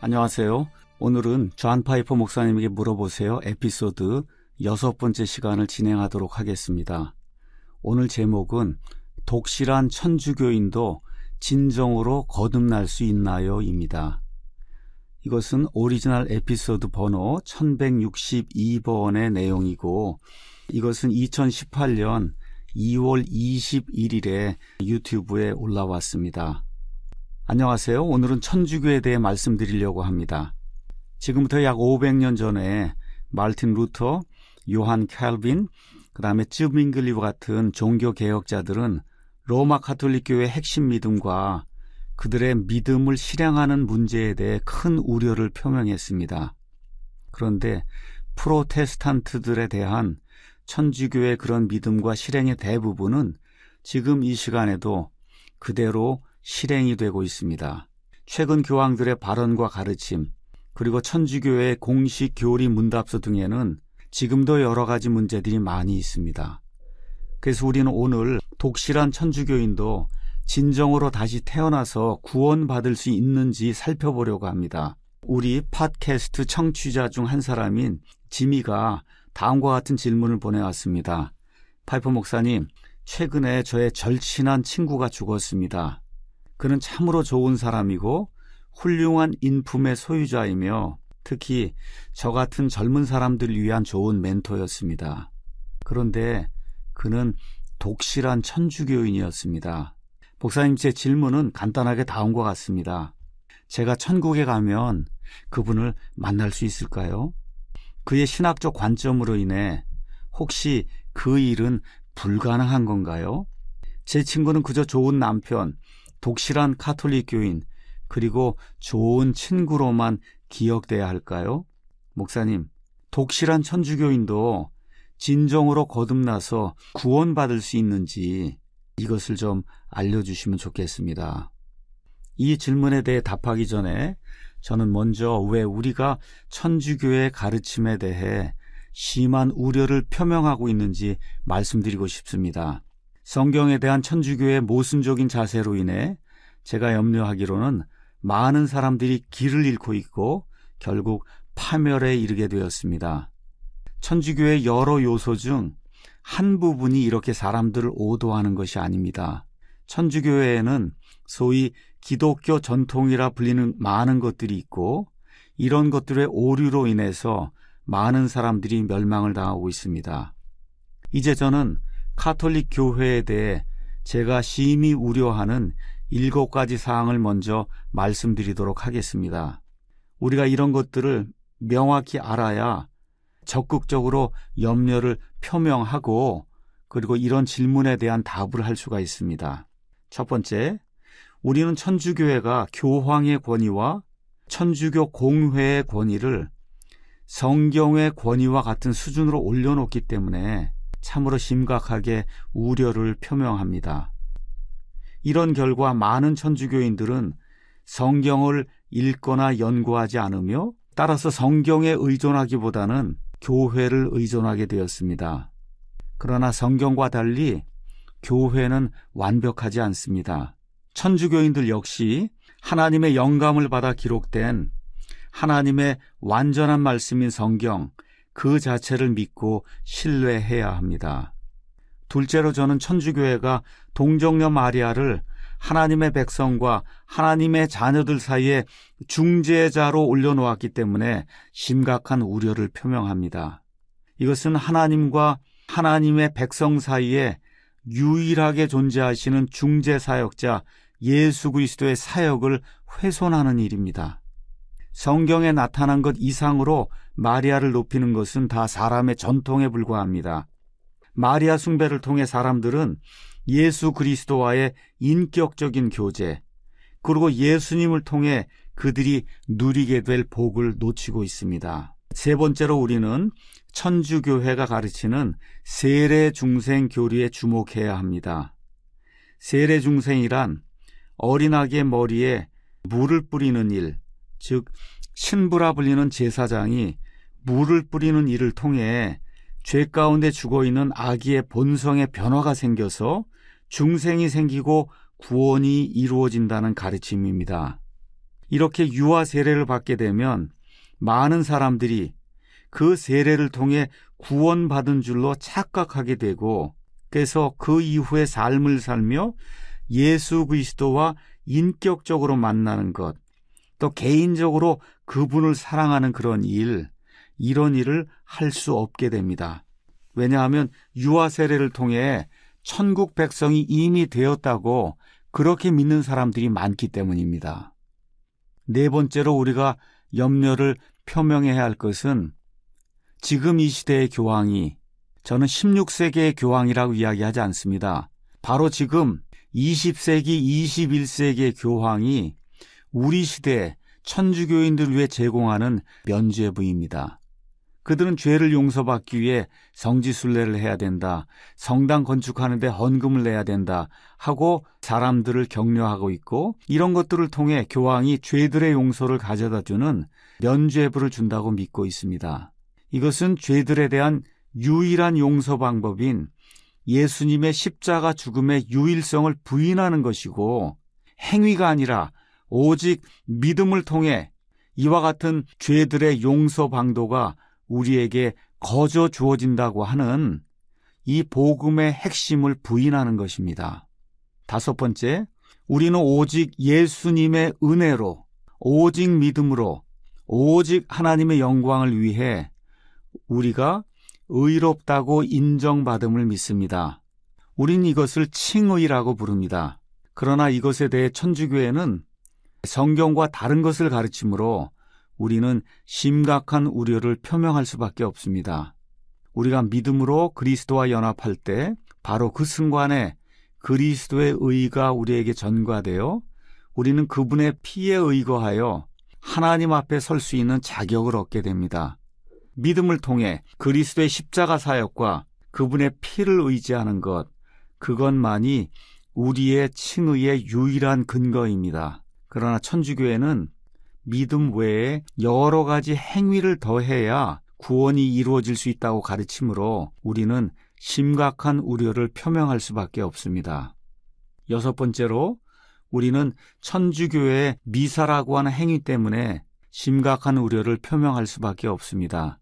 안녕하세요. 오늘은 존 파이퍼 목사님에게 물어보세요 에피소드 6번째 시간을 진행하도록 하겠습니다. 오늘 제목은 독실한 천주교인도 진정으로 거듭날 수 있나요? 입니다. 이것은 오리지널 에피소드 번호 1162번의 내용이고 이것은 2018년 2월 21일에 유튜브에 올라왔습니다. 안녕하세요. 오늘은 천주교에 대해 말씀드리려고 합니다. 지금부터 약 500년 전에 마르틴 루터, 요한 캘빈, 그 다음에 쯔밍글리와 같은 종교개혁자들은 로마 가톨릭 교회의 핵심 믿음과 그들의 믿음을 실행하는 문제에 대해 큰 우려를 표명했습니다. 그런데 프로테스탄트들에 대한 천주교의 그런 믿음과 실행의 대부분은 지금 이 시간에도 그대로 실행이 되고 있습니다. 최근 교황들의 발언과 가르침, 그리고 천주교의 공식 교리 문답서 등에는 지금도 여러 가지 문제들이 많이 있습니다. 그래서 우리는 오늘 독실한 천주교인도 진정으로 다시 태어나서 구원받을 수 있는지 살펴보려고 합니다. 우리 팟캐스트 청취자 중 한 사람인 지미가 다음과 같은 질문을 보내왔습니다. 파이퍼 목사님, 최근에 저의 절친한 친구가 죽었습니다. 그는 참으로 좋은 사람이고 훌륭한 인품의 소유자이며 특히 저 같은 젊은 사람들을 위한 좋은 멘토였습니다. 그런데 그는 독실한 천주교인이었습니다. 목사님, 제 질문은 간단하게 다음과 같습니다. 제가 천국에 가면 그분을 만날 수 있을까요? 그의 신학적 관점으로 인해 혹시 그 일은 불가능한 건가요? 제 친구는 그저 좋은 남편, 독실한 가톨릭 교인, 그리고 좋은 친구로만 기억돼야 할까요? 목사님, 독실한 천주교인도 진정으로 거듭나서 구원받을 수 있는지 이것을 좀 알려주시면 좋겠습니다. 이 질문에 대해 답하기 전에 저는 먼저 왜 우리가 천주교의 가르침에 대해 심한 우려를 표명하고 있는지 말씀드리고 싶습니다. 성경에 대한 천주교의 모순적인 자세로 인해 제가 염려하기로는 많은 사람들이 길을 잃고 있고 결국 파멸에 이르게 되었습니다. 천주교의 여러 요소 중 한 부분이 이렇게 사람들을 오도하는 것이 아닙니다. 천주교회에는 소위 기독교 전통이라 불리는 많은 것들이 있고 이런 것들의 오류로 인해서 많은 사람들이 멸망을 당하고 있습니다. 이제 저는 가톨릭 교회에 대해 제가 심히 우려하는 7가지 사항을 먼저 말씀드리도록 하겠습니다. 우리가 이런 것들을 명확히 알아야 적극적으로 염려를 표명하고 그리고 이런 질문에 대한 답을 할 수가 있습니다. 첫 번째, 우리는 천주교회가 교황의 권위와 천주교 공회의 권위를 성경의 권위와 같은 수준으로 올려놓기 때문에 참으로 심각하게 우려를 표명합니다. 이런 결과 많은 천주교인들은 성경을 읽거나 연구하지 않으며 따라서 성경에 의존하기보다는 교회를 의존하게 되었습니다. 그러나 성경과 달리 교회는 완벽하지 않습니다. 천주교인들 역시 하나님의 영감을 받아 기록된 하나님의 완전한 말씀인 성경 그 자체를 믿고 신뢰해야 합니다. 둘째로 저는 천주교회가 동정녀 마리아를 하나님의 백성과 하나님의 자녀들 사이에 중재자로 올려놓았기 때문에 심각한 우려를 표명합니다. 이것은 하나님과 하나님의 백성 사이에 유일하게 존재하시는 중재사역자 예수 그리스도의 사역을 훼손하는 일입니다. 성경에 나타난 것 이상으로 마리아를 높이는 것은 다 사람의 전통에 불과합니다. 마리아 숭배를 통해 사람들은 예수 그리스도와의 인격적인 교제, 그리고 예수님을 통해 그들이 누리게 될 복을 놓치고 있습니다. 세 번째로 우리는 천주교회가 가르치는 세례중생 교리에 주목해야 합니다. 세례중생이란 어린아기의 머리에 물을 뿌리는 일, 즉 신부라 불리는 제사장이 물을 뿌리는 일을 통해 죄 가운데 죽어있는 아기의 본성의 변화가 생겨서 중생이 생기고 구원이 이루어진다는 가르침입니다. 이렇게 유아 세례를 받게 되면 많은 사람들이 그 세례를 통해 구원받은 줄로 착각하게 되고, 그래서 그 이후의 삶을 살며 예수 그리스도와 인격적으로 만나는 것, 또 개인적으로 그분을 사랑하는 이런 일을 할 수 없게 됩니다. 왜냐하면 유아 세례를 통해 천국 백성이 이미 되었다고 그렇게 믿는 사람들이 많기 때문입니다. 네 번째로 우리가 염려를 표명해야 할 것은 지금 이 시대의 교황이, 저는 16세기의 교황이라고 이야기하지 않습니다. 바로 지금 20세기, 21세기의 교황이 우리 시대에 천주교인들을 위해 제공하는 면죄부입니다. 그들은 죄를 용서받기 위해 성지순례를 해야 된다, 성당 건축하는 데 헌금을 내야 된다 하고 사람들을 격려하고 있고, 이런 것들을 통해 교황이 죄들의 용서를 가져다주는 면죄부를 준다고 믿고 있습니다. 이것은 죄들에 대한 유일한 용서 방법인 예수님의 십자가 죽음의 유일성을 부인하는 것이고, 행위가 아니라 오직 믿음을 통해 이와 같은 죄들의 용서 방도가 우리에게 거저 주어진다고 하는 이 복음의 핵심을 부인하는 것입니다. 다섯 번째, 우리는 오직 예수님의 은혜로, 오직 믿음으로, 오직 하나님의 영광을 위해 우리가 의롭다고 인정받음을 믿습니다. 우린 이것을 칭의라고 부릅니다. 그러나 이것에 대해 천주교회는 성경과 다른 것을 가르치므로 우리는 심각한 우려를 표명할 수밖에 없습니다. 우리가 믿음으로 그리스도와 연합할 때 바로 그 순간에 그리스도의 의가 우리에게 전가되어 우리는 그분의 피에 의거하여 하나님 앞에 설 수 있는 자격을 얻게 됩니다. 믿음을 통해 그리스도의 십자가 사역과 그분의 피를 의지하는 것, 그것만이 우리의 칭의의 유일한 근거입니다. 그러나 천주교회는 믿음 외에 여러 가지 행위를 더해야 구원이 이루어질 수 있다고 가르치므로 우리는 심각한 우려를 표명할 수밖에 없습니다. 여섯 번째로, 우리는 천주교회의 미사라고 하는 행위 때문에 심각한 우려를 표명할 수밖에 없습니다.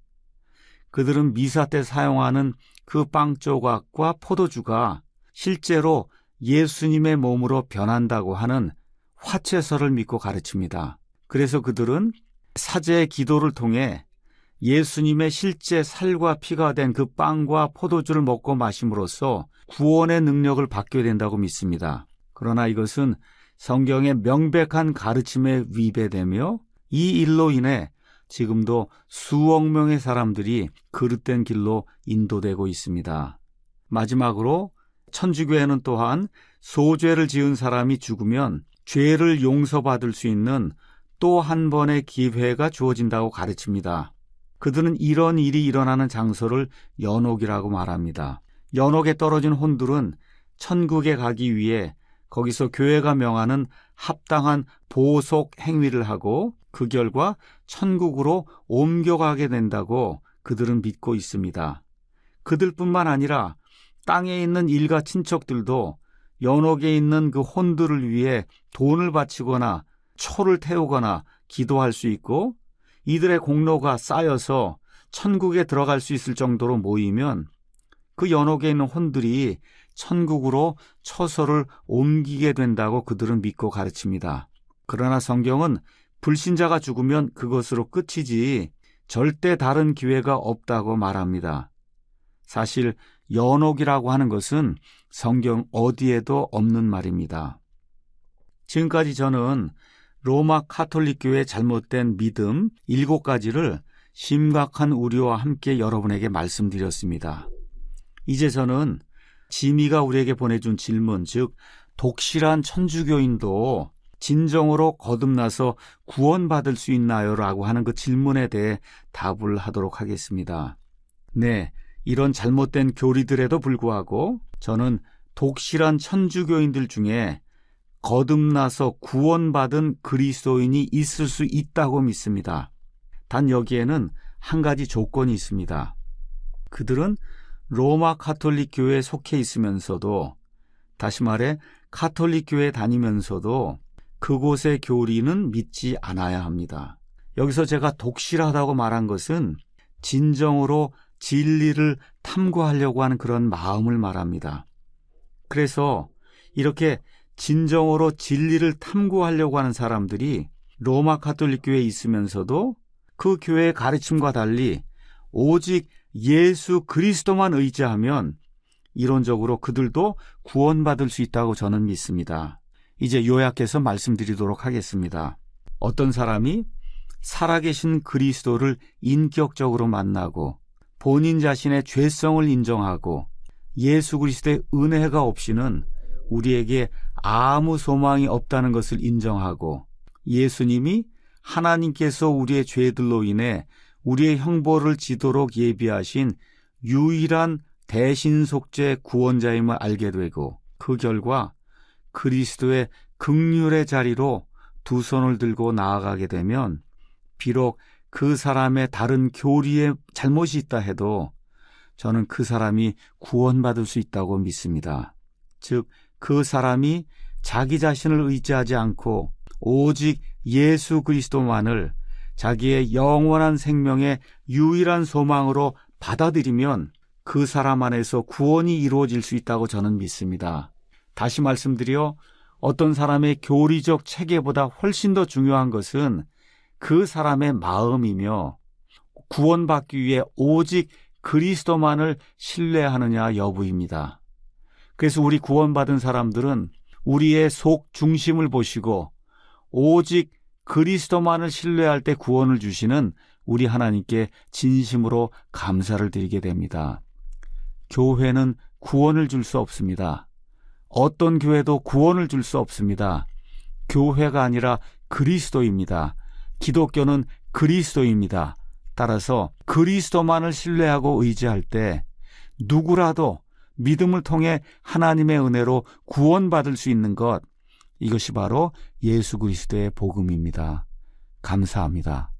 그들은 미사 때 사용하는 그 빵 조각과 포도주가 실제로 예수님의 몸으로 변한다고 하는 화채설을 믿고 가르칩니다. 그래서 그들은 사제의 기도를 통해 예수님의 실제 살과 피가 된 그 빵과 포도주를 먹고 마심으로써 구원의 능력을 받게 된다고 믿습니다. 그러나 이것은 성경의 명백한 가르침에 위배되며 이 일로 인해 지금도 수억 명의 사람들이 그릇된 길로 인도되고 있습니다. 마지막으로 천주교회는 또한 소죄를 지은 사람이 죽으면 죄를 용서받을 수 있는 또 한 번의 기회가 주어진다고 가르칩니다. 그들은 이런 일이 일어나는 장소를 연옥이라고 말합니다. 연옥에 떨어진 혼들은 천국에 가기 위해 거기서 교회가 명하는 합당한 보속 행위를 하고 그 결과 천국으로 옮겨가게 된다고 그들은 믿고 있습니다. 그들뿐만 아니라 땅에 있는 일가 친척들도 연옥에 있는 그 혼들을 위해 돈을 바치거나 초를 태우거나 기도할 수 있고, 이들의 공로가 쌓여서 천국에 들어갈 수 있을 정도로 모이면 그 연옥에 있는 혼들이 천국으로 처소를 옮기게 된다고 그들은 믿고 가르칩니다. 그러나 성경은 불신자가 죽으면 그것으로 끝이지 절대 다른 기회가 없다고 말합니다. 사실 연옥이라고 하는 것은 성경 어디에도 없는 말입니다. 지금까지 저는 로마 카톨릭 교회의 잘못된 믿음 7가지를 심각한 우려와 함께 여러분에게 말씀드렸습니다. 이제 저는 지미가 우리에게 보내준 질문, 즉 독실한 천주교인도 진정으로 거듭나서 구원받을 수 있나요? 라고 하는 그 질문에 대해 답을 하도록 하겠습니다. 네, 이런 잘못된 교리들에도 불구하고 저는 독실한 천주교인들 중에 거듭나서 구원받은 그리스도인이 있을 수 있다고 믿습니다. 단 여기에는 한 가지 조건이 있습니다. 그들은 로마 카톨릭 교회에 속해 있으면서도, 다시 말해 카톨릭 교회에 다니면서도 그곳의 교리는 믿지 않아야 합니다. 여기서 제가 독실하다고 말한 것은 진정으로 진리를 탐구하려고 하는 그런 마음을 말합니다. 그래서 이렇게 진정으로 진리를 탐구하려고 하는 사람들이 로마 가톨릭 교회에 있으면서도 그 교회의 가르침과 달리 오직 예수 그리스도만 의지하면 이론적으로 그들도 구원받을 수 있다고 저는 믿습니다. 이제 요약해서 말씀드리도록 하겠습니다. 어떤 사람이 살아계신 그리스도를 인격적으로 만나고 본인 자신의 죄성을 인정하고 예수 그리스도의 은혜가 없이는 우리에게 아무 소망이 없다는 것을 인정하고 예수님이 하나님께서 우리의 죄들로 인해 우리의 형벌을 지도록 예비하신 유일한 대신속죄 구원자임을 알게 되고 그 결과 그리스도의 긍휼의 자리로 두 손을 들고 나아가게 되면 비록 그 사람의 다른 교리에 잘못이 있다 해도 저는 그 사람이 구원받을 수 있다고 믿습니다. 즉, 그 사람이 자기 자신을 의지하지 않고 오직 예수 그리스도만을 자기의 영원한 생명의 유일한 소망으로 받아들이면 그 사람 안에서 구원이 이루어질 수 있다고 저는 믿습니다. 다시 말씀드려 어떤 사람의 교리적 체계보다 훨씬 더 중요한 것은 그 사람의 마음이며 구원받기 위해 오직 그리스도만을 신뢰하느냐 여부입니다. 그래서 우리 구원받은 사람들은 우리의 속 중심을 보시고 오직 그리스도만을 신뢰할 때 구원을 주시는 우리 하나님께 진심으로 감사를 드리게 됩니다. 교회는 구원을 줄 수 없습니다. 어떤 교회도 구원을 줄 수 없습니다. 교회가 아니라 그리스도입니다. 기독교는 그리스도입니다. 따라서 그리스도만을 신뢰하고 의지할 때 누구라도 믿음을 통해 하나님의 은혜로 구원받을 수 있는 것, 이것이 바로 예수 그리스도의 복음입니다. 감사합니다.